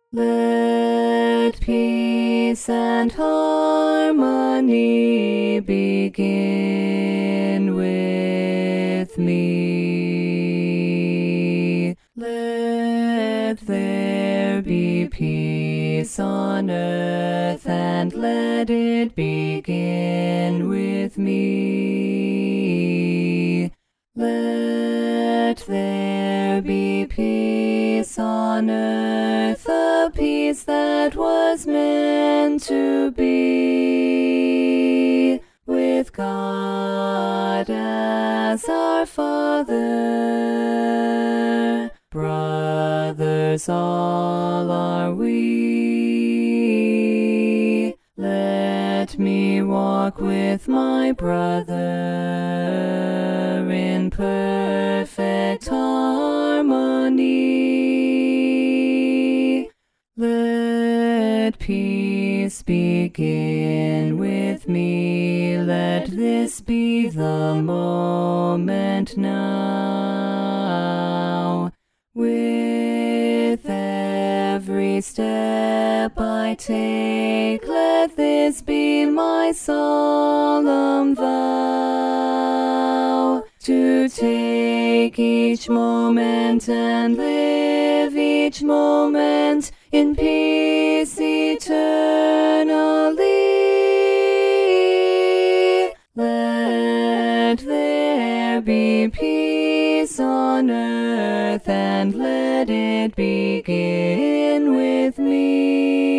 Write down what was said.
Let peace and harmony begin with me. Let there be peace on earth, and let it begin with me. Let there be peace on earth, a peace that was meant to be, with God as our Father. Brothers all are we. Let me walk with my brother in perfect harmony. Let peace begin with me. Let this be the moment now. With every step I take, let this be my solemn vow, to take each moment and live each moment in peace eternally. Let there be peace on earth, and let it begin with me.